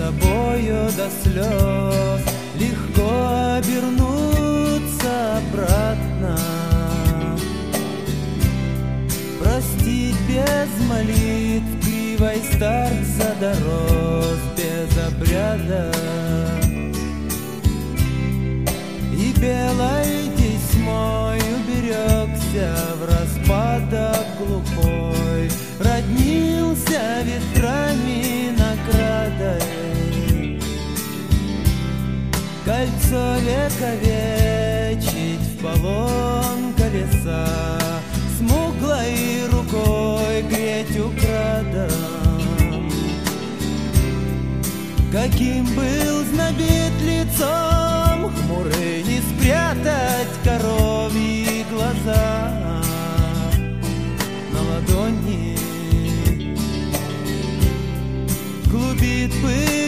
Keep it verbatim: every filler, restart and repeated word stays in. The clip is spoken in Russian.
собою до слез, легко обернуться обратно, простить без молитв, кривой старт задорос без обряда. И белой тесьмой уберегся в распадок глухой, роднился ветрами наградой. Кольцо вековечить в полон колеса, смуглой рукой греть украдом. Каким был знобит лицом хмурый, не спрятать коровьи глаза на ладони. Клубит пыль